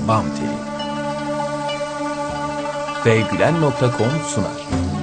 Bam teli. Gülen.com sunar.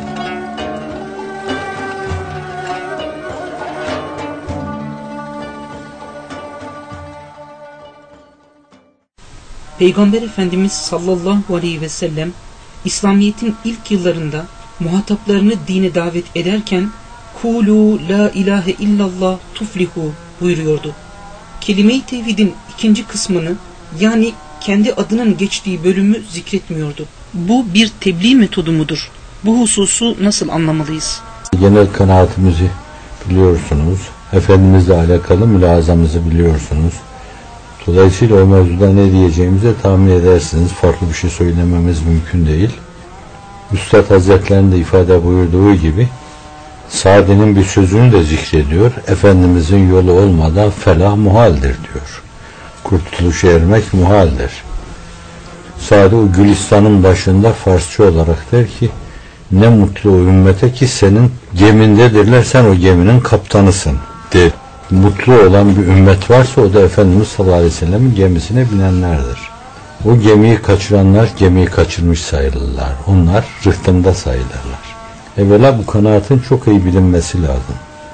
Peygamber Efendimiz sallallahu aleyhi ve sellem İslamiyet'in ilk yıllarında muhataplarını dine davet ederken "Kulu la ilahe illallah tuflihu" buyuruyordu. Kelime-i tevhidin ikinci kısmını, yani kendi adının geçtiği bölümü zikretmiyordu. Bu bir tebliğ metodu mudur? Bu hususu nasıl anlamalıyız? Genel kanaatimizi biliyorsunuz. Efendimizle alakalı mülazamızı biliyorsunuz. Dolayısıyla o mevzuda ne diyeceğimizi tahmin edersiniz. Farklı bir şey söylememiz mümkün değil. Üstad Hazretleri'nin de ifade buyurduğu gibi Sa'di'nin bir sözünü de zikrediyor. Efendimizin yolu olmadan felah muhaldir diyor. Kurtuluşa ermek muhaldir. Sa'di o Gülistan'ın başında Farsça olarak der ki, ne mutlu o ümmete ki senin gemindedirler, sen o geminin kaptanısın der. Mutlu olan bir ümmet varsa o da Efendimiz sallallahu aleyhi ve sellem'in gemisine binenlerdir. O gemiyi kaçıranlar gemiyi kaçırmış sayılırlar. Onlar rıhtımda sayılırlar. Evvela bu kanaatin çok iyi bilinmesi lazım.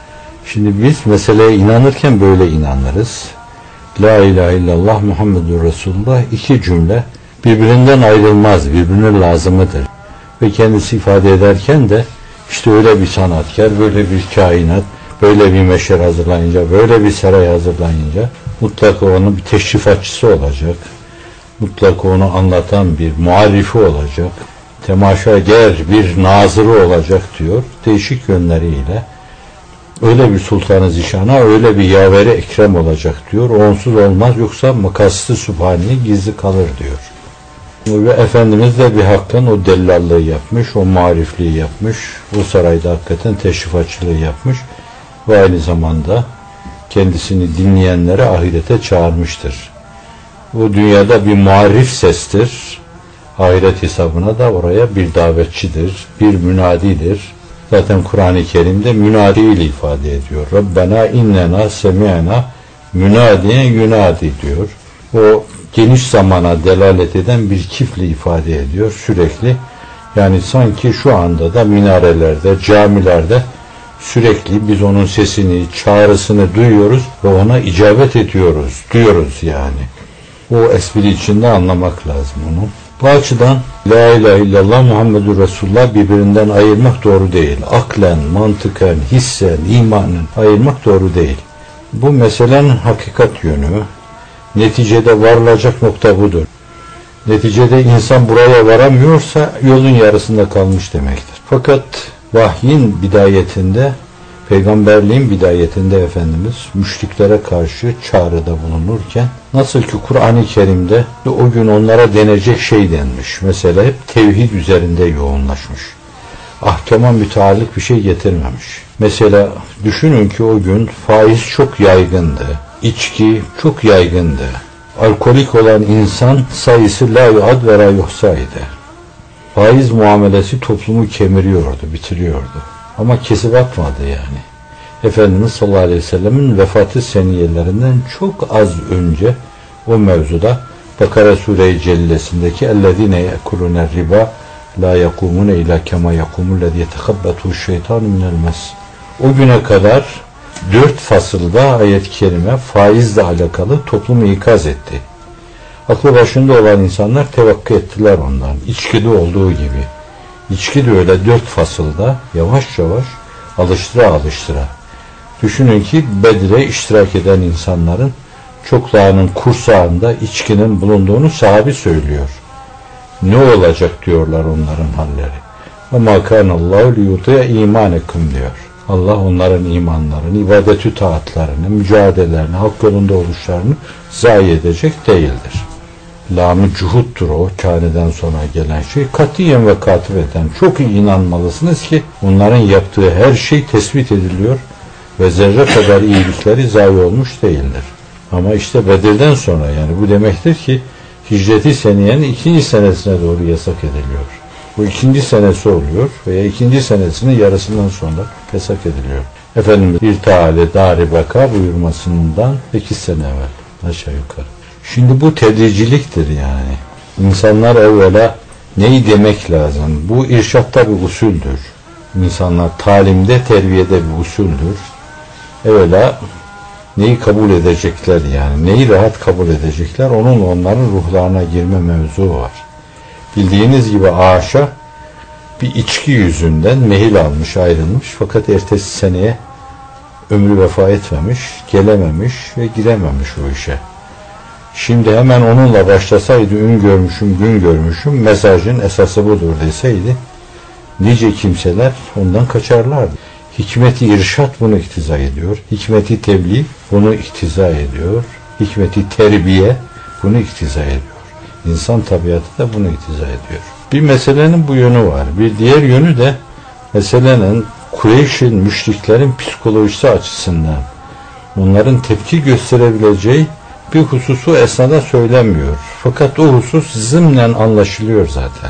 Şimdi biz meseleye inanırken böyle inanırız. La ilahe illallah Muhammedur Resulullah iki cümle birbirinden ayrılmaz, birbirine lazımıdır. Ve kendisi ifade ederken de işte öyle bir sanatkar, böyle bir kainat, böyle bir meşer hazırlayınca, böyle bir saray hazırlayınca mutlaka onun bir teşrifatçısı olacak. Mutlaka onu anlatan bir muarifi olacak. Temaşager bir nazırı olacak diyor. Değişik yönleriyle. Öyle bir sultanı zişana, öyle bir yaveri ekrem olacak diyor. Onsuz olmaz, yoksa makaslı sübhani gizli kalır diyor. Ve Efendimiz de bir hakkın o dellallığı yapmış, o marifliği yapmış, o sarayda hakikaten teşrifatçılığı yapmış ve aynı zamanda kendisini dinleyenlere ahirete çağırmıştır. O dünyada bir marif sestir, ahiret hesabına da oraya bir davetçidir, bir münadidir. Zaten Kur'an-ı Kerim'de münadi ile ifade ediyor. Rabbena innena semi'na münadiyen yunadi diyor. O geniş zamana delalet eden bir kifli ifade ediyor sürekli. Yani sanki şu anda da minarelerde, camilerde sürekli biz onun sesini, çağrısını duyuyoruz ve ona icabet ediyoruz, diyoruz yani. O espri içinde anlamak lazım onu. Bu açıdan La ilahe illallah Muhammedur Resulullah birbirinden ayırmak doğru değil. Aklen, mantıken, hissen, imanen ayırmak doğru değil. Bu meselenin hakikat yönü. Neticede varılacak nokta budur. Neticede insan buraya varamıyorsa yolun yarısında kalmış demektir. Fakat vahyin bidayetinde, peygamberliğin bidayetinde Efendimiz müşriklere karşı çağrıda bulunurken nasıl ki Kur'an-ı Kerim'de o gün onlara denecek şey denmiş. Mesela hep tevhid üzerinde yoğunlaşmış. Ahkama müteallik bir şey getirmemiş. Mesela düşünün ki o gün faiz çok yaygındı. İçki çok yaygındı. Alkolik olan insan sayısı la yuad ve la yuhsaydı. Faiz muamelesi toplumu kemiriyordu, bitiriyordu. Ama kesip atmadı yani. Efendimiz sallallahu aleyhi ve sellemin vefatı seniyelerinden çok az önce o mevzuda Bakara Sure-i Cellesindeki اَلَّذ۪ينَ يَأْكُلُونَ الرِّبَا لَا يَقُومُونَ اِلَّا كَمَا يَقُومُ الَّذ۪ي يَتَخَبَّتُهُ الشَّيْطَانُ مِنَ الْمَسِّ. O güne kadar 4 fasılda ayet-i kerime faizle alakalı toplumu ikaz etti. Aklı başında olan insanlar tevakkı ettiler ondan. İçkide olduğu gibi. İçki de öyle 4 fasılda yavaş yavaş alıştıra. Düşünün ki Bedir'e iştirak eden insanların çoklarının kursağında içkinin bulunduğunu sahabi söylüyor. Ne olacak diyorlar onların halleri. وَمَا كَانَ اللّٰهُ لِيُطِيَ اِيمَانَكُمْ diyor. Allah onların imanlarını, ibadetü taatlarını, mücadelelerini, hak yolunda oluşlarını zayi edecek değildir. Lam-ı cuhuttur o kâneden sonra gelen şey. Katiyen ve katibeten çok iyi inanmalısınız ki onların yaptığı her şey tespit ediliyor ve zerre kadar iyilikleri zayi olmuş değildir. Ama işte Bedir'den sonra, yani bu demektir ki hicreti seniyenin 2. senesine doğru yasak ediliyor. Bu 2. senesi oluyor veya 2. senesinin yarısından sonra yasak ediliyor. Efendimiz bir taale dari baka buyurmasından 8 sene evvel aşağı yukarı. Şimdi bu tedriciliktir yani. İnsanlar evvela neyi demek lazım? Bu irşatta bir usuldür. İnsanlar talimde, terbiyede bir usuldür. Evvela neyi kabul edecekler yani, neyi rahat kabul edecekler, onların ruhlarına girme mevzu var. Bildiğiniz gibi Aşa bir içki yüzünden mehil almış, ayrılmış, fakat ertesi seneye ömrü vefa etmemiş, gelememiş ve girememiş o işe. Şimdi hemen onunla başlasaydı, ün görmüşüm, gün görmüşüm, mesajın esası budur deseydi, nice kimseler ondan kaçarlardı. Hikmeti irşat bunu iktiza ediyor. Hikmeti tebliğ bunu iktiza ediyor. Hikmeti terbiye bunu iktiza ediyor. İnsan tabiatı da bunu iktiza ediyor. Bir meselenin bu yönü var. Bir diğer yönü de meselenin Kureyş'in, müşriklerin psikolojisi açısından onların tepki gösterebileceği bir hususu esnada söylemiyor. Fakat o husus zımnen anlaşılıyor zaten.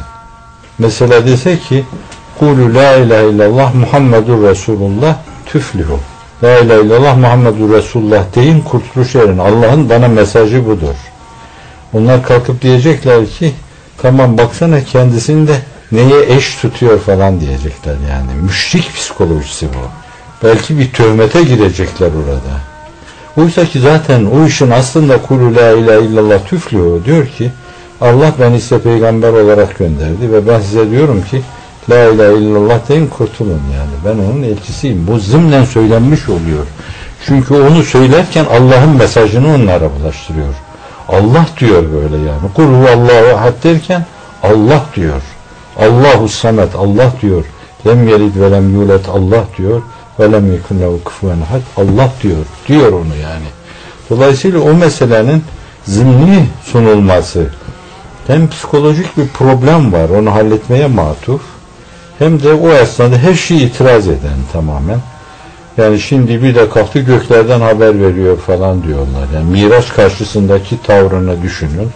Mesela dese ki Kulu la ilahe illallah Muhammedur Resulullah tüflihu. La ilahe illallah Muhammedur Resulullah deyin, kurtuluş erin. Allah'ın bana mesajı budur. Onlar kalkıp diyecekler ki tamam baksana kendisini de neye eş tutuyor falan diyecekler yani. Müşrik psikolojisi bu. Belki bir töhmete girecekler orada. Oysa ki zaten o işin aslında Kulu la ilahe illallah tüflihu diyor ki Allah beni size peygamber olarak gönderdi ve ben size diyorum ki la ilahe illallah deyin, kurtulun yani. Ben onun elçisiyim. Bu zımnen söylenmiş oluyor. Çünkü onu söylerken Allah'ın mesajını onlara bulaştırıyor. Allah diyor böyle yani. Kul huvallahu ahad derken Allah diyor. Allahu samet Allah diyor. Lem yelid ve lem yulet Allah diyor. Ve lem yekun lehu kufuven ahad Allah diyor. Diyor onu yani. Dolayısıyla o meselenin zımni sunulması, hem psikolojik bir problem var, onu halletmeye matuf, hem de o esnada her şeyi itiraz eden tamamen. Yani şimdi bir de kalktı göklerden haber veriyor falan diyorlar. Yani Miraç karşısındaki tavrını düşünün.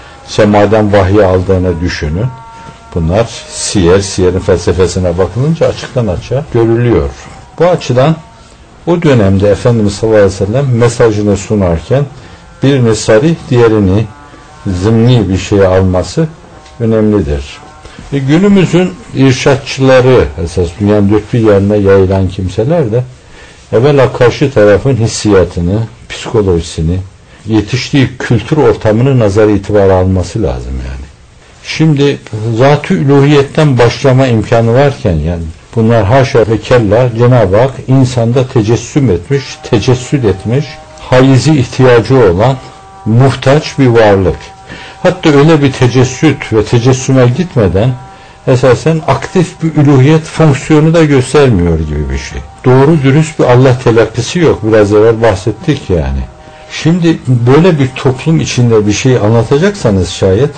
Semadan vahiy aldığını düşünün. Bunlar siyerin felsefesine bakılınca açıktan açığa görülüyor. Bu açıdan o dönemde Efendimiz sallallahu aleyhi ve sellem mesajını sunarken birini sarih, diğerini zımni bir şey alması önemlidir. Günümüzün irşatçıları esas dünyanın dört bir yanına yayılan kimseler de evvela karşı tarafın hissiyatını, psikolojisini, yetiştiği kültür ortamını nazar itibara alması lazım yani. Şimdi zat-ı üluhiyetten başlama imkanı varken yani bunlar haşa ve kella Cenab-ı Hak insanda tecessüm etmiş, tecessüd etmiş, haizi ihtiyacı olan muhtaç bir varlık. Hatta öyle bir tecessüt ve tecessüme gitmeden esasen aktif bir üluhiyet fonksiyonu da göstermiyor gibi bir şey. Doğru dürüst bir Allah telakkisi yok. Biraz evvel bahsettik yani. Şimdi böyle bir toplum içinde bir şey anlatacaksanız şayet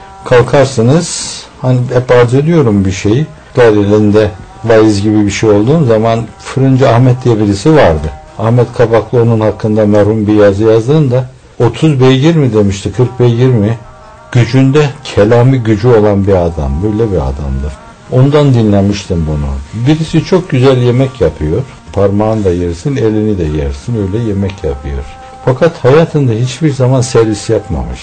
kalkarsınız, hani hep arz ediyorum bir şeyi, elinde vaiz gibi bir şey olduğun zaman Fırıncı Ahmet diye birisi vardı. Ahmet Kabaklı onun hakkında merhum bir yazı yazdığında 30 beygir mi demişti, 40 beygir mi? Gücünde kelami gücü olan bir adam, böyle bir adamdır. Ondan dinlemiştim bunu. Birisi çok güzel yemek yapıyor. Parmağını da yersin, elini de yersin, öyle yemek yapıyor. Fakat hayatında hiçbir zaman servis yapmamış.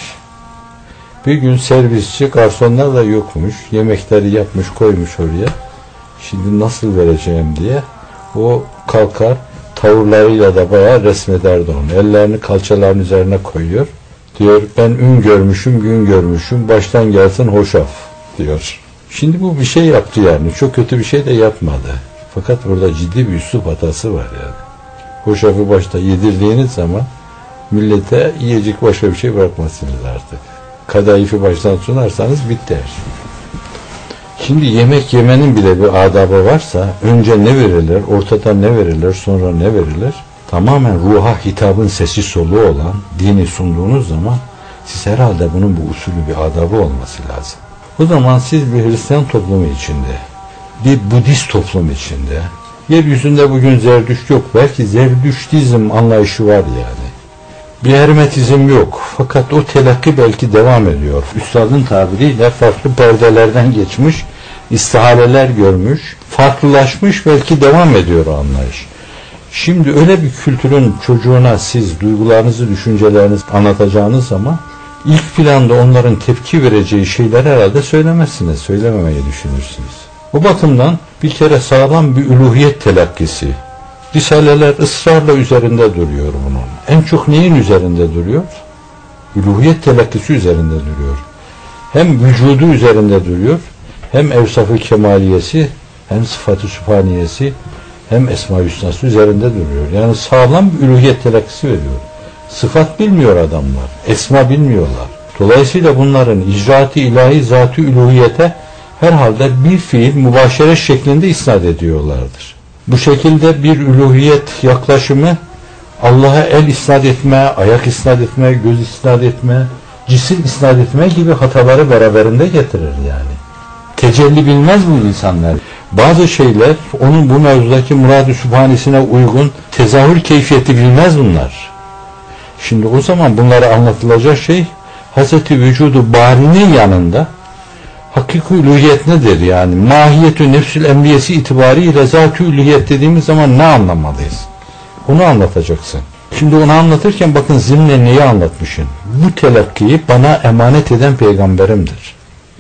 Bir gün servisçi, garsonlar da yokmuş. Yemekleri yapmış, koymuş oraya. Şimdi nasıl vereceğim diye o kalkar, tavırlarıyla da bayağı resmederdi onu. Ellerini kalçaların üzerine koyuyor. Diyor ben ün görmüşüm, gün görmüşüm, baştan gelsin hoşaf diyor. Şimdi bu bir şey yaptı yani. Çok kötü bir şey de yapmadı. Fakat burada ciddi bir üslup hatası var yani. Hoşafı başta yedirdiğiniz zaman millete yiyecek başka bir şey bırakmazsınız artık. Kadayıfı baştan sunarsanız bitti her şey. Şimdi yemek yemenin bile bir adabı varsa önce ne verilir, ortada ne verilir, sonra ne verilir? Tamamen ruha hitabın sesi soluğu olan dini sunduğunuz zaman siz herhalde bunun bu usulü bir adabı olması lazım. O zaman siz bir Hristiyan toplumu içinde, bir Budist toplum içinde, yeryüzünde bugün Zerdüşt yok, belki Zerdüştizm anlayışı var yani. Bir hermetizm yok. Fakat o telakki belki devam ediyor. Üstadın tabiriyle farklı perdelerden geçmiş, istihaleler görmüş, farklılaşmış, belki devam ediyor o anlayış. Şimdi öyle bir kültürün çocuğuna siz duygularınızı, düşüncelerinizi anlatacağınız zaman İlk planda onların tepki vereceği şeyler herhalde söylemezsiniz, söylememeyi düşünürsünüz. Bu bakımdan bir kere sağlam bir üluhiyet telakkisi. Risaleler ısrarla üzerinde duruyor bunun. En çok neyin üzerinde duruyor? Üluhiyet telakkisi üzerinde duruyor. Hem vücudu üzerinde duruyor, hem evsaf-ı kemaliyesi, hem sıfat-ı sübhaniyesi, hem esma-i hüsnası üzerinde duruyor. Yani sağlam bir üluhiyet telakkisi veriyor. Sıfat bilmiyor adamlar, esma bilmiyorlar. Dolayısıyla bunların icraat-ı ilahi, zat-ı üluhiyete herhalde bir fiil mübaşere şeklinde isnat ediyorlardır. Bu şekilde bir üluhiyet yaklaşımı Allah'a el isnat etme, ayak isnat etme, göz isnat etme, cisim isnat etme gibi hataları beraberinde getirir yani. Tecelli bilmez bu insanlar. Bazı şeyler onun bu mevzudaki murad-ı sübhanesine uygun tezahür keyfiyeti bilmez bunlar. Şimdi o zaman bunlara anlatılacak şey Hazreti Vücudu Bari'nin yanında hakiki ülühiyet nedir yani? Mahiyetü nefsül emriyesi itibariyle zat-ı ülühiyet dediğimiz zaman ne anlamalıyız? Onu anlatacaksın. Şimdi onu anlatırken bakın zimne neyi anlatmışsın? Bu telakkiyi bana emanet eden peygamberimdir.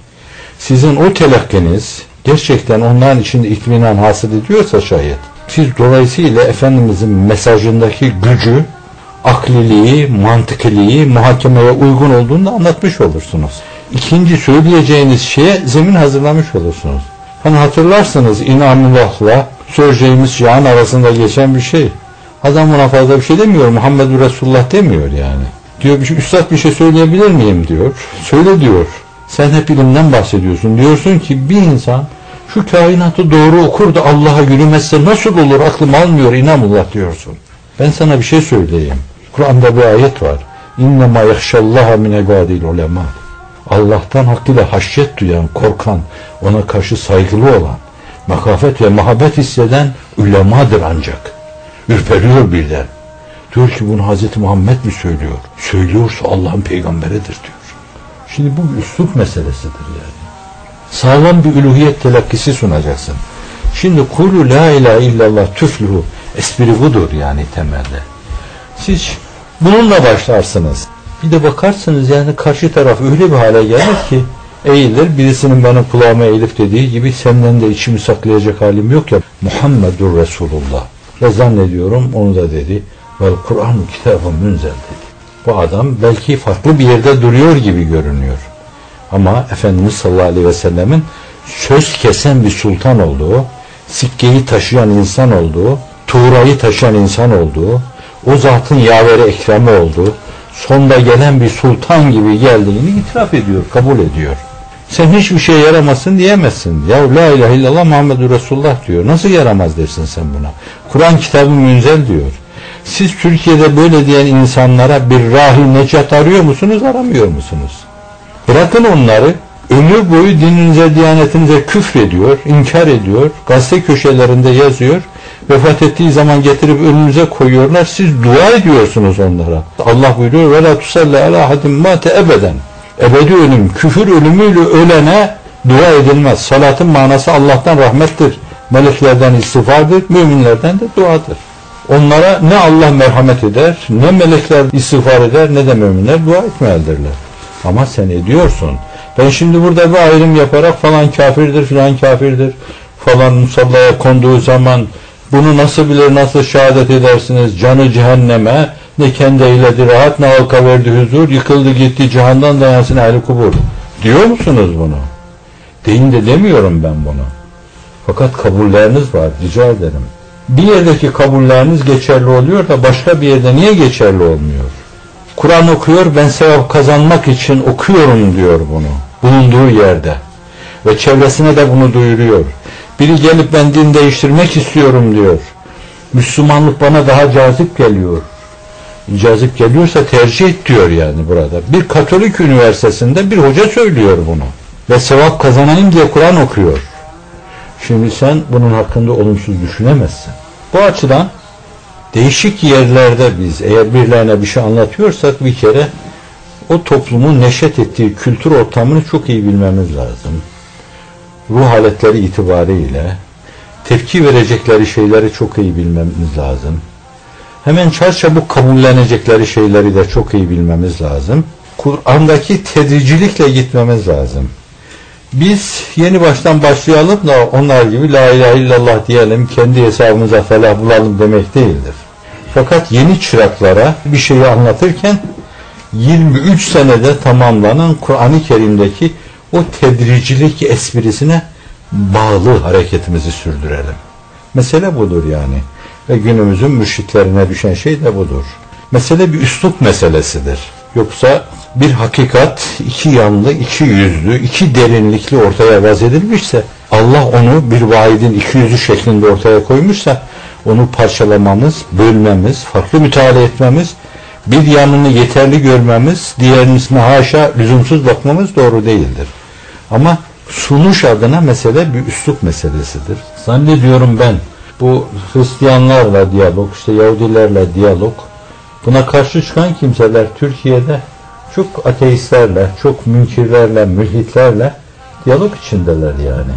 Sizin o telakkiniz gerçekten onların içinde itminan hasıl ediyorsa şayet, siz dolayısıyla Efendimizin mesajındaki gücü, akliliği, mantıkiliği, muhakemeye uygun olduğunu da anlatmış olursunuz. İkinci söyleyeceğiniz şeye zemin hazırlamış olursunuz. Hani hatırlarsınız İnanillah'la söyleyeceğimiz şian arasında geçen bir şey. Adam buna fazla bir şey demiyor. Muhammedur Resulullah demiyor yani. Diyor üstad bir şey söyleyebilir miyim diyor. Söyle diyor. Sen hep ilimden bahsediyorsun. Diyorsun ki bir insan şu kainatı doğru okur da Allah'a yürümezse nasıl olur, aklım almıyor inanullah diyorsun. Ben sana bir şey söyleyeyim. Kur'an'da bir ayet var. İnnemâ yahşallâhe min ibâdil ulemâ. Allah'tan hakkıyla haşyet duyan, korkan, ona karşı saygılı olan, makafet ve muhabbet hisseden ulemadır ancak. Ürperiyor birden. Diyor ki bunu Hazreti Muhammed mi söylüyor? Söylüyorsa Allah'ın peygamberidir diyor. Şimdi bu bir üslup meselesidir yani. Sağlam bir üluhiyet telakkisi sunacaksın. Şimdi kulü la ilahe illallah tüflühü espri budur yani temelde. Siz bununla başlarsınız. Bir de bakarsınız yani karşı taraf öyle bir hale gelir ki eğilir, birisinin benim kulağıma eğilip dediği gibi senden de içimi saklayacak halim yok ya Muhammedur Resulullah. Ve zannediyorum onu da dedi. Vel Kur'an kitabı münzel dedi. Bu adam belki farklı bir yerde duruyor gibi görünüyor. Ama Efendimiz sallallahu aleyhi ve sellemin söz kesen bir sultan olduğu, sikkeyi taşıyan insan olduğu, tuğrayı taşıyan insan olduğu, o zatın yaveri ekremi olduğu, sonda gelen bir sultan gibi geldiğini itiraf ediyor, kabul ediyor. Sen hiçbir şey yaramazsın diyemezsin. Ya la ilahe illallah Muhammedur Resulullah diyor. Nasıl yaramaz dersin sen buna? Kur'an kitabı münzel diyor. Siz Türkiye'de böyle diyen insanlara bir rahi necat arıyor musunuz, aramıyor musunuz? Bırakın onları, ömür boyu dininize, diyanetinize küfrediyor, inkar ediyor, gazete köşelerinde yazıyor, vefat ettiği zaman getirip önünüze koyuyorlar, siz dua ediyorsunuz onlara. Allah buyuruyor, وَلَا تُسَلَّ عَلَى حَدٍ مَاتَ ebeden. Ebedi ölüm, küfür ölümüyle ölene dua edilmez. Salatın manası Allah'tan rahmettir, meleklerden istiğfardır, müminlerden de duadır. Onlara ne Allah merhamet eder, ne melekler istiğfar eder, ne de müminler dua etmelidirler. Ama sen ediyorsun. Ben şimdi burada bir ayrım yaparak falan kafirdir, filan kafirdir, falan musallaya konduğu zaman bunu nasıl bilir, nasıl şehadet edersiniz, canı cehenneme, ne kendi eyledi rahat, ne halka verdi huzur, yıkıldı gitti cihandan dayansın ehli kubur. Diyor musunuz bunu? Deyin de demiyorum ben bunu. Fakat kabulleriniz var, rica ederim. Bir yerdeki kabulleriniz geçerli oluyor da başka bir yerde niye geçerli olmuyor? Kur'an okuyor, ben sevap kazanmak için okuyorum diyor bunu. Bulunduğu yerde. Ve çevresine de bunu duyuruyor. Biri gelip ben din değiştirmek istiyorum diyor. Müslümanlık bana daha cazip geliyor. Cazip geliyorsa tercih et diyor yani burada. Bir Katolik üniversitesinde bir hoca söylüyor bunu. Ve sevap kazanayım diye Kur'an okuyor. Şimdi sen bunun hakkında olumsuz düşünemezsin. Bu açıdan değişik yerlerde biz eğer birilerine bir şey anlatıyorsak bir kere o toplumun neşet ettiği kültür ortamını çok iyi bilmemiz lazım. Ruh haletleri itibariyle tepki verecekleri şeyleri çok iyi bilmemiz lazım. Hemen çarçabuk kabullenecekleri şeyleri de çok iyi bilmemiz lazım. Kur'an'daki tedricilikle gitmemiz lazım. Biz yeni baştan başlayalım da onlar gibi la ilahe illallah diyelim, kendi hesabımıza felah bulalım demek değildir. Fakat yeni çıraklara bir şeyi anlatırken 23 senede tamamlanan Kur'an-ı Kerim'deki o tedricilik esprisine bağlı hareketimizi sürdürelim. Mesele budur yani. Ve günümüzün mürşitlerine düşen şey de budur. Mesele bir üslup meselesidir. Yoksa bir hakikat iki yanlı, iki yüzlü, iki derinlikli ortaya vaz edilmişse, Allah onu bir vaidin iki yüzü şeklinde ortaya koymuşsa, onu parçalamamız, bölmemiz, farklı müteala etmemiz, bir yanını yeterli görmemiz, diğerini haşa lüzumsuz bakmamız doğru değildir. Ama sunuş adına mesele bir üslup meselesidir. Zannediyorum ben bu Hristiyanlarla diyalog, işte Yahudilerle diyalog, buna karşı çıkan kimseler Türkiye'de çok ateistlerle, çok münkirlerle, mülhitlerle diyalog içindeler yani.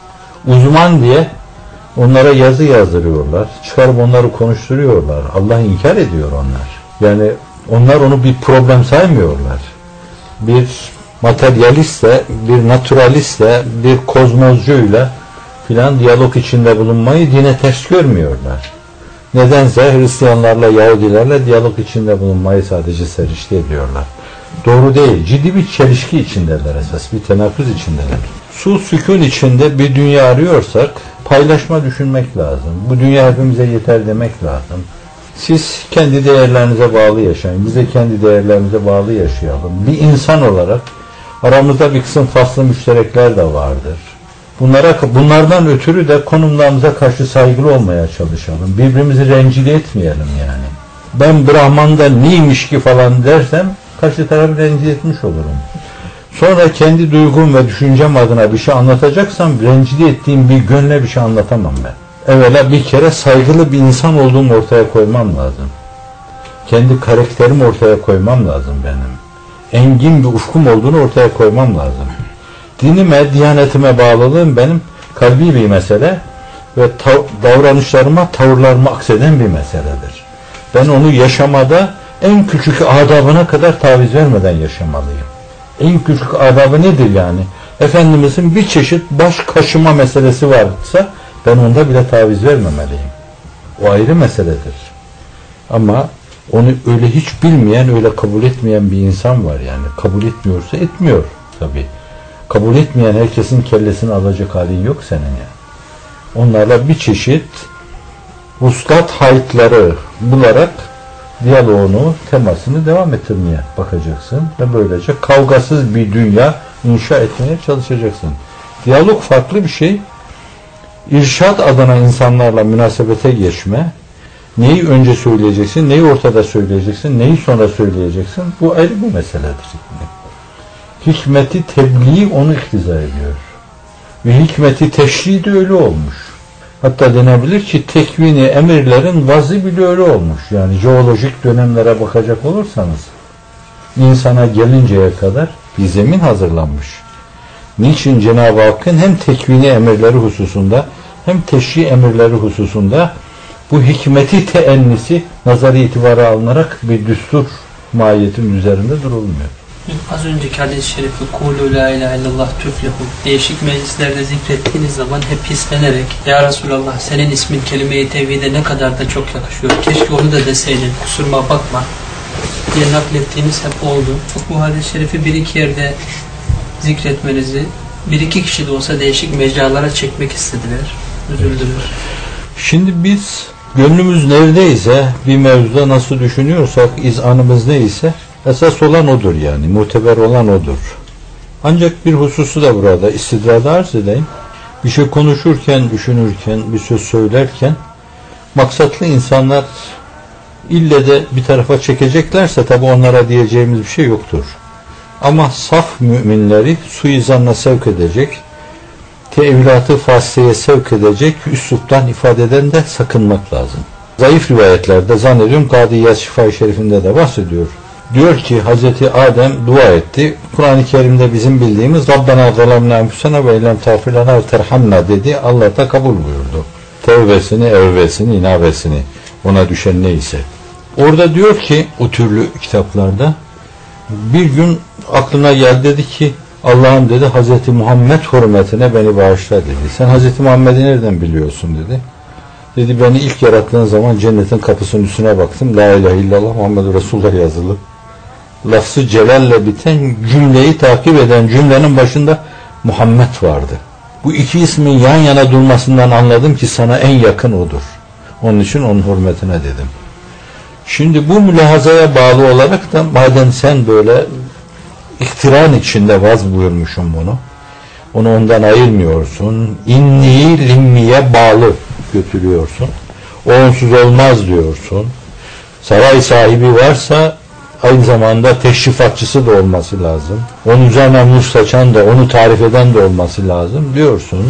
Uzman diye onlara yazı yazdırıyorlar, çıkarıp onları konuşturuyorlar. Allah inkar ediyor onlar. Yani onlar onu bir problem saymıyorlar. Bir materyalistle, bir naturalistle, bir kozmozcuyla filan diyalog içinde bulunmayı dine ters görmüyorlar. Nedense Hristiyanlarla, Yahudilerle diyalog içinde bulunmayı sadece serişte ediyorlar. Doğru değil. Ciddi bir çelişki içindeler esas. Bir tenakuz içindeler. Sükun içinde bir dünya arıyorsak paylaşma düşünmek lazım. Bu dünya hepimize yeter demek lazım. Siz kendi değerlerinize bağlı yaşayın. Biz de kendi değerlerimize bağlı yaşayalım. Bir insan olarak aramızda bir kısım faslı müşterekler de vardır. Bunlardan ötürü de konumlarımıza karşı saygılı olmaya çalışalım. Birbirimizi rencide etmeyelim yani. Ben Brahman'da neymiş ki falan dersem karşı tarafı rencide etmiş olurum. Sonra kendi duygum ve düşüncem adına bir şey anlatacaksam rencide ettiğim bir gönle bir şey anlatamam ben. Evvela bir kere saygılı bir insan olduğumu ortaya koymam lazım. Kendi karakterimi ortaya koymam lazım benim. Engin bir ufkum olduğunu ortaya koymam lazım. Dinime, diyanetime bağlılığım benim kalbi bir mesele ve davranışlarıma, tavırlarıma akseden bir meseledir. Ben onu yaşamada en küçük adabına kadar taviz vermeden yaşamalıyım. En küçük adabı nedir yani? Efendimizin bir çeşit baş kaşıma meselesi varsa ben onda bile taviz vermemeliyim. O ayrı meseledir. Ama onu öyle hiç bilmeyen, öyle kabul etmeyen bir insan var yani. Kabul etmiyorsa etmiyor tabii. Kabul etmeyen herkesin kellesini alacak halin yok senin ya. Onlarla bir çeşit vuslat haytları bularak diyaloğunu, temasını devam ettirmeye bakacaksın ve böylece kavgasız bir dünya inşa etmeye çalışacaksın. Diyalog farklı bir şey. İrşad adına insanlarla münasebete geçme, neyi önce söyleyeceksin, neyi ortada söyleyeceksin, neyi sonra söyleyeceksin, bu ayrı bir meseledir. Hikmeti tebliğ onu iktiza ediyor. Ve hikmeti teşri de öyle olmuş. Hatta denebilir ki tekvini emirlerin vazı bile öyle olmuş. Yani jeolojik dönemlere bakacak olursanız insana gelinceye kadar bir zemin hazırlanmış. Niçin Cenab-ı Hakk'ın hem tekvini emirleri hususunda hem teşri emirleri hususunda bu hikmeti teennisi nazarı itibara alınarak bir düstur mahiyetin üzerinde durulmuyor. Az önceki hadis-i şerifi "Kulu la ilahe illallah tüflihu" değişik meclislerde zikrettiğiniz zaman hep hislenerek "Ya Resulallah, senin ismin kelime-i tevhide ne kadar da çok yakışıyor. Keşke onu da deseydin, kusuruma bakma" diye naklettiğiniz hep oldu. Bu hadis-i şerifi bir iki yerde zikretmenizi bir iki kişi de olsa değişik mecralara çekmek istediler. Üzüldüler. Şimdi biz gönlümüz neredeyse bir mevzuda nasıl düşünüyorsak, izanımız neyse esas olan odur yani. Muteber olan odur. Ancak bir hususu da burada istidrada arz edeyim. Bir şey konuşurken, düşünürken, bir söz söylerken maksatlı insanlar ille de bir tarafa çekeceklerse tabi onlara diyeceğimiz bir şey yoktur. Ama saf müminleri suizanla sevk edecek, tevilatı fasiheye sevk edecek üsluptan ifadeden de sakınmak lazım. Zayıf rivayetlerde zannediyorum Kadiyat Şifa-i Şerif'inde de bahsediyor. Diyor ki Hazreti Adem dua etti. Kur'an-ı Kerim'de bizim bildiğimiz Rabbena zalamna enfusena ve illem tağfir lena ve terhamna dedi. Allah da kabul buyurdu. Tevbesini, evbesini, inabesini, ona düşen neyse. Orada diyor ki o türlü kitaplarda Bir gün aklına geldi, dedi ki Allah'ım dedi Hazreti Muhammed hürmetine beni bağışla dedi. Sen Hazreti Muhammed'i nereden biliyorsun dedi. Dedi beni ilk yarattığın zaman cennetin kapısının üstüne baktım. La ilahe illallah Muhammed Resulullah yazılı. Lafzı celalle biten cümleyi takip eden cümlenin başında Muhammed vardı. Bu iki ismin yan yana durmasından anladım ki sana en yakın odur. Onun için onun hürmetine dedim. Şimdi bu mülahazaya bağlı olarak da madem sen böyle iktiran içinde vaz buyurmuşsun bunu, onu ondan ayırmıyorsun, inni limmiye bağlı götürüyorsun, o onsuz olmaz diyorsun, saray sahibi varsa aynı zamanda teşrifatçısı da olması lazım, onun üzerine nur saçan da, onu tarif eden de olması lazım diyorsun.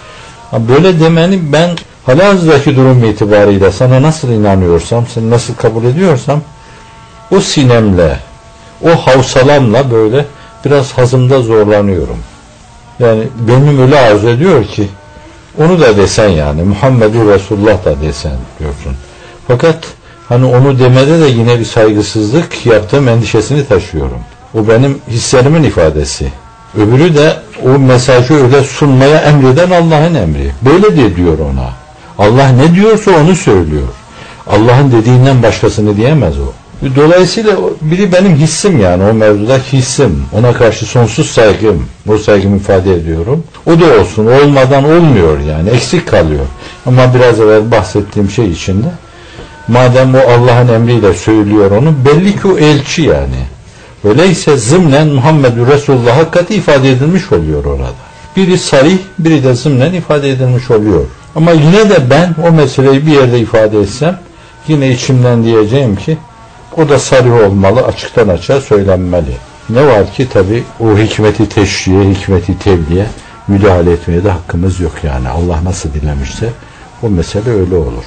Böyle demeni ben halihazırdaki durum itibariyle sana nasıl inanıyorsam, seni nasıl kabul ediyorsam, o sinemle, o havsalamla böyle biraz hazımda zorlanıyorum. Yani gönlüm öyle arzu ediyor ki onu da desen, yani Muhammedur Resulullah da desen diyorsun. Fakat hani onu demede de yine bir saygısızlık yaptığım endişesini taşıyorum. O benim hislerimin ifadesi. Öbürü de o mesajı öyle sunmaya emreden Allah'ın emri. Böyle de diyor ona. Allah ne diyorsa onu söylüyor. Allah'ın dediğinden başkasını diyemez o. Dolayısıyla biri benim hissim, yani o mevzudaki hissim. Ona karşı sonsuz saygım. O saygımı ifade ediyorum. O da olsun. Olmadan olmuyor yani. Eksik kalıyor. Ama biraz evvel bahsettiğim şey içinde madem o Allah'ın emriyle söylüyor onu, belli ki o elçi yani. Öyleyse zımnen Muhammedur Resulullah hakikati ifade edilmiş oluyor orada. Biri sarih, biri de zımnen ifade edilmiş oluyor. Ama yine de ben o meseleyi bir yerde ifade etsem yine içimden diyeceğim ki o da sarih olmalı, açıktan açığa söylenmeli. Ne var ki tabi o hikmeti teşriye, hikmeti tebliğe müdahale etmeye de hakkımız yok yani. Allah nasıl dilemişse o mesele öyle olur.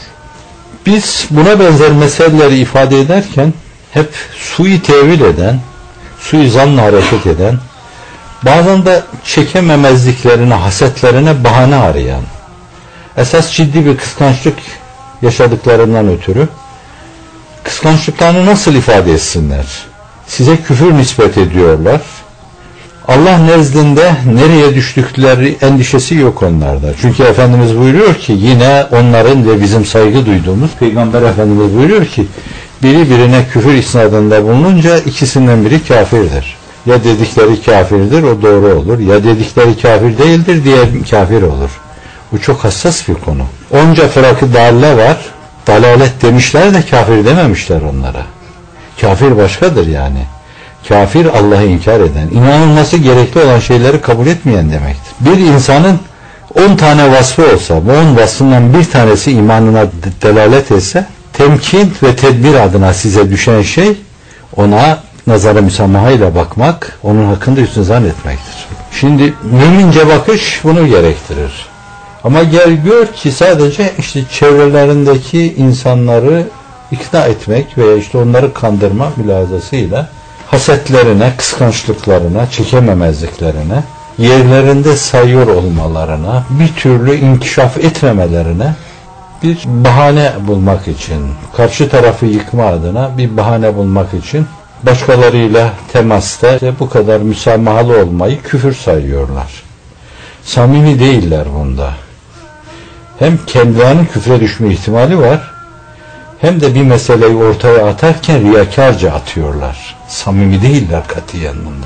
Biz buna benzer meseleleri ifade ederken hep sui tevil eden, sui zanla hareket eden, bazen de çekememezliklerine, hasetlerine bahane arayan, esas ciddi bir kıskançlık yaşadıklarından ötürü kıskançlıklarını nasıl ifade etsinler? Size küfür nispet ediyorlar. Allah nezdinde nereye düştükleri endişesi yok onlarda. Çünkü Efendimiz buyuruyor ki yine onların ve bizim saygı duyduğumuz Peygamber Efendimiz buyuruyor ki biri birine küfür isnadında bulununca ikisinden biri kafirdir. Ya dedikleri kafirdir, o doğru olur. Ya dedikleri kafir değildir, diğer kafir olur. Bu çok hassas bir konu. Onca fırakı dalle var. Dalalet demişler de kafir dememişler onlara. Kafir başkadır yani. Kafir Allah'ı inkar eden, inanılması gerekli olan şeyleri kabul etmeyen demektir. Bir insanın 10 tane vasfı olsa, bu 10 vasfından bir tanesi imanına delalet etse, temkin ve tedbir adına size düşen şey, ona nazara müsamahayla bakmak, onun hakkında hüsnü zannetmektir. Şimdi mümince bakış bunu gerektirir. Ama gel gör ki sadece işte çevrelerindeki insanları ikna etmek veya işte onları kandırma mülazasıyla hasetlerine, kıskançlıklarına, çekememezliklerine, yerlerinde sayıyor olmalarına, bir türlü inkişaf etmemelerine bir bahane bulmak için, karşı tarafı yıkma adına bir bahane bulmak için başkalarıyla temasta bu kadar müsamahalı olmayı küfür sayıyorlar. Samimi değiller bunda. Hem kendilerinin küfre düşme ihtimali var, hem de bir meseleyi ortaya atarken riyakarca atıyorlar. Samimi değiller katiyen bunda.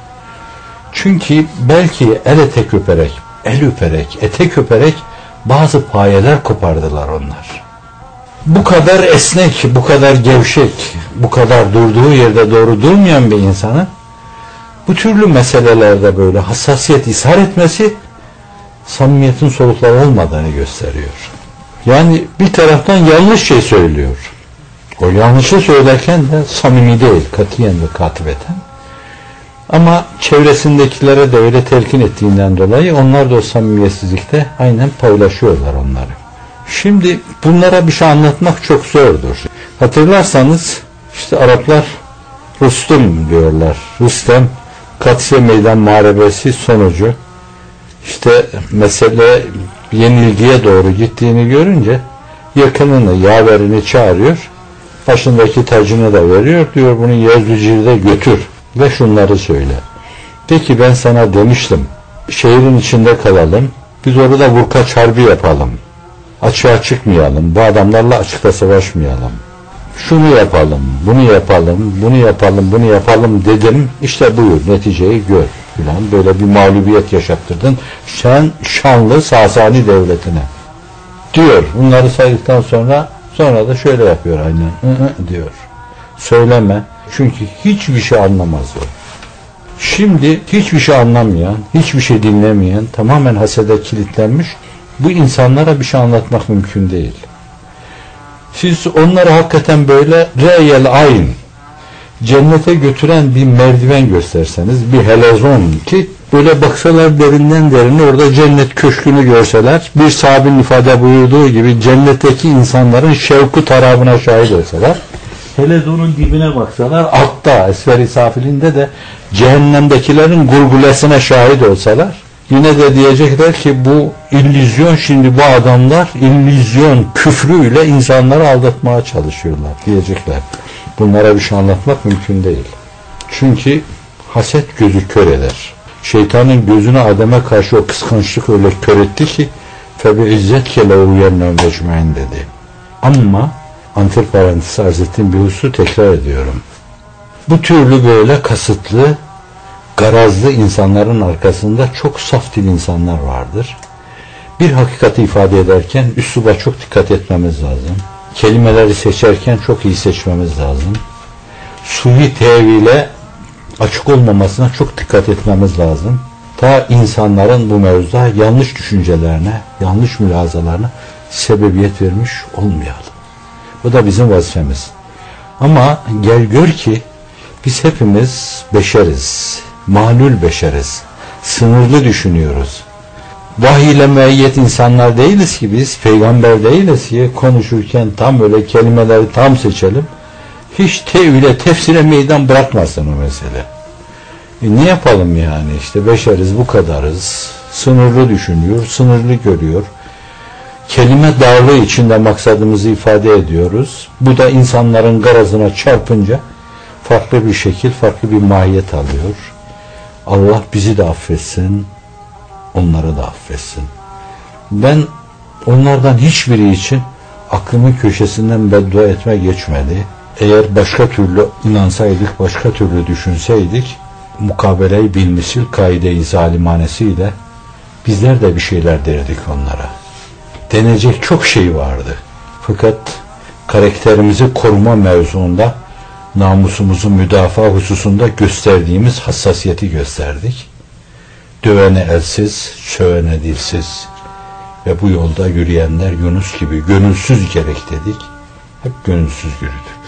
Çünkü belki el etek öperek, el öperek, etek öperek bazı payeler kopardılar onlar. Bu kadar esnek, bu kadar gevşek, bu kadar durduğu yerde doğru durmayan bir insanın bu türlü meselelerde böyle hassasiyet ishar etmesi samimiyetin solukları olmadığını gösteriyor. Yani bir taraftan yanlış şey söylüyor. O yanlışı söylerken de samimi değil, katiyen ve katibeten. Ama çevresindekilere de öyle telkin ettiğinden dolayı onlar da o samimiyetsizlikte aynen paylaşıyorlar onları. Şimdi bunlara bir şey anlatmak çok zordur. Hatırlarsanız işte Araplar Rüstem diyorlar. Rüstem Katsiye Meydan Muharebesi sonucu işte mesele yenilgiye doğru gittiğini görünce yakınını, yaverini çağırıyor. Başındaki tacını da veriyor. Diyor bunu Yezücir'de götür. ve şunları söyle. Peki ben sana demiştim, şehrin içinde kalalım, biz orada vurkaç harbi yapalım, açığa çıkmayalım, bu adamlarla açıkta savaşmayalım, şunu yapalım, bunu yapalım, bunu yapalım, bunu yapalım dedim, işte buyur neticeyi gör filan, böyle bir mağlubiyet yaşattırdın sen şanlı Sasani devletine diyor. Bunları saydıktan sonra da şöyle yapıyor aynen, diyor, söyleme, çünkü hiçbir şey anlamaz o. Şimdi hiçbir şey anlamayan, hiçbir şey dinlemeyen, tamamen hasede kilitlenmiş bu insanlara bir şey anlatmak mümkün değil. Siz onlara hakikaten böyle reyel ayn, cennete götüren bir merdiven gösterseniz, bir helezon ki böyle baksalar derinden derine orada cennet köşkünü görseler, bir sahabinin ifade buyurduğu gibi cennetteki insanların şevku tarabına şahit olsalar, helezonun dibine baksalar, altta esferi safilinde de cehennemdekilerin gurgulesine şahit olsalar, yine de diyecekler ki bu illüzyon, şimdi bu adamlar illüzyon küfrüyle insanları aldatmaya çalışıyorlar diyecekler. Bunlara bir şey anlatmak mümkün değil. Çünkü haset gözü kör eder. Şeytanın gözünü Adem'e karşı o kıskançlık öyle kör etti ki فَبِعِزَّتْكَ لَوْيَنَّهُمْ اَجْمَعِنْ dedi. Ama antiparantez arz ettiğim bir hususu tekrar ediyorum. Bu türlü böyle kasıtlı, garazlı insanların arkasında çok saf dil insanlar vardır. Bir hakikati ifade ederken üsluba çok dikkat etmemiz lazım. Kelimeleri seçerken çok iyi seçmemiz lazım. Suvi tevhile açık olmamasına çok dikkat etmemiz lazım. Ta insanların bu mevzuda yanlış düşüncelerine, yanlış mülazalarına sebebiyet vermiş olmayalım. Bu da bizim vazifemiz. Ama gel gör ki biz hepimiz beşeriz. Malul beşeriz. Sınırlı düşünüyoruz. Vahiy ile müeyyet insanlar değiliz ki biz. Peygamber değiliz ki konuşurken tam öyle kelimeleri tam seçelim. Hiç tevhile, tefsire meydan bırakmasın o mesele. Ne yapalım yani, işte beşeriz, bu kadarız. Sınırlı düşünüyor, sınırlı görüyor. Kelime darlığı içinde maksadımızı ifade ediyoruz. Bu da insanların garazına çarpınca farklı bir şekil, farklı bir mahiyet alıyor. Allah bizi de affetsin, onları da affetsin. Ben onlardan hiçbiri için aklımın köşesinden beddua etme geçmedi. Eğer başka türlü inansaydık, başka türlü düşünseydik, mukabele-i bilmisil kaide-i zalimanesiyle bizler de bir şeyler derdik onlara. Denecek çok şey vardı. Fakat karakterimizi koruma mevzuunda, namusumuzu müdafaa hususunda gösterdiğimiz hassasiyeti gösterdik. Dövene elsiz, sövene dilsiz ve bu yolda yürüyenler Yunus gibi gönülsüz gerek dedik. Hep gönülsüz yürüdük.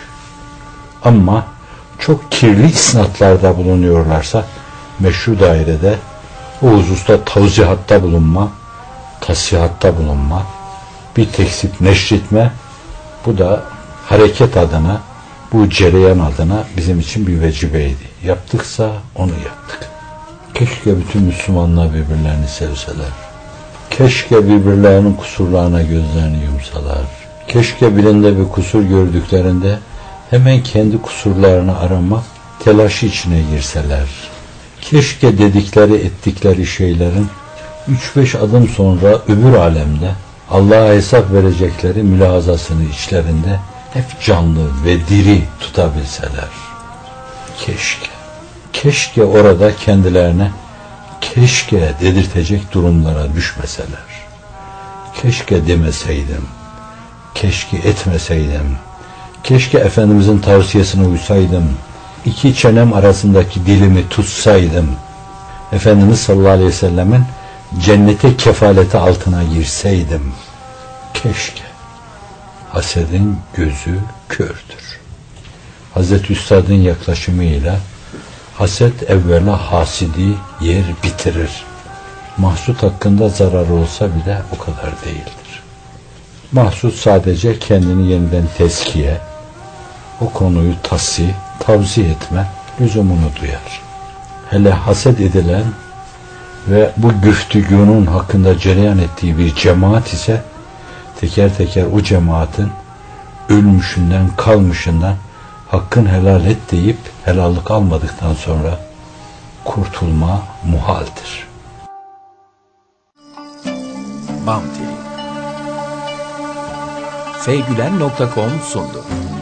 Ama çok kirli isnatlarda bulunuyorlarsa meşru dairede o hususta tavzihatta bulunma, tasihatta bulunma, bir tekzip neşretme, bu da hareket adına, bu cereyan adına bizim için bir vecibeydi. Yaptıksa onu yaptık. Keşke bütün Müslümanlar birbirlerini sevseler. Keşke birbirlerinin kusurlarına gözlerini yumsalar. Keşke birinde bir kusur gördüklerinde hemen kendi kusurlarını arama telaşı içine girseler. Keşke dedikleri ettikleri şeylerin 3-5 adım sonra öbür alemde Allah'a hesap verecekleri mülahazasını içlerinde hep canlı ve diri tutabilseler. Keşke orada kendilerine keşke dedirtecek durumlara düşmeseler. Keşke demeseydim, keşke etmeseydim, keşke Efendimizin tavsiyesine uysaydım, iki çenem arasındaki dilimi tutsaydım, Efendimiz sallallahu aleyhi ve sellemin cennete kefaleti altına girseydim. Keşke. Hasedin gözü kördür. Hazreti Üstad'ın yaklaşımıyla haset evvela hasidi yer bitirir. Mahsut hakkında zararı olsa bile o kadar değildir. Mahsut sadece kendini yeniden tezkiye, o konuyu tavsiye etme lüzumunu duyar. Hele haset edilen ve bu güftügünün hakkında cereyan ettiği bir cemaat ise teker teker o cemaatin ölmüşünden kalmışından hakkın helal et deyip helallik almadıktan sonra kurtulma muhaldir. Bam TV. Feygülen.com sundu.